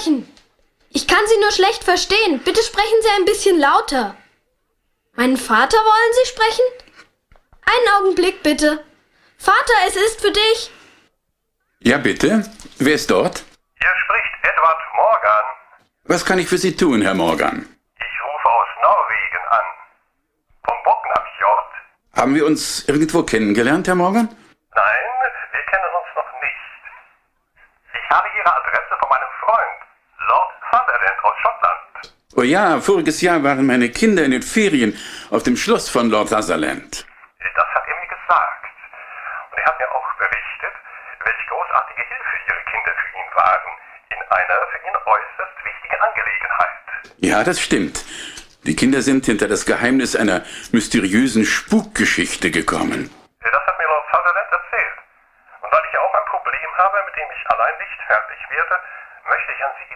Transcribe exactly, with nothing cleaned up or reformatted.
sprechen. Ich kann Sie nur schlecht verstehen. Bitte sprechen Sie ein bisschen lauter. Meinen Vater wollen Sie sprechen? Einen Augenblick, bitte. Vater, es ist für dich. Ja, bitte. Wer ist dort? Hier spricht Edward Morgan. Was kann ich für Sie tun, Herr Morgan? Ich rufe aus Norwegen an. Vom Bockenabfjord. Haben wir uns irgendwo kennengelernt, Herr Morgan? Nein, wir kennen uns noch nicht. Ich habe Ihre Adresse von meinem Freund, Lord Sutherland aus Schottland. Oh ja, voriges Jahr waren meine Kinder in den Ferien auf dem Schloss von Lord Sutherland. Das hat er mir gesagt. Und er hat mir auch berichtet, welche großartige Hilfe Ihre Kinder für ihn waren, in einer für ihn äußerst wichtigen Angelegenheit. Ja, das stimmt. Die Kinder sind hinter das Geheimnis einer mysteriösen Spukgeschichte gekommen. Das hat mir Lord Sutherland erzählt. Und weil ich ja auch ein Problem habe, mit dem ich allein nicht fertig werde, möchte ich an Sie die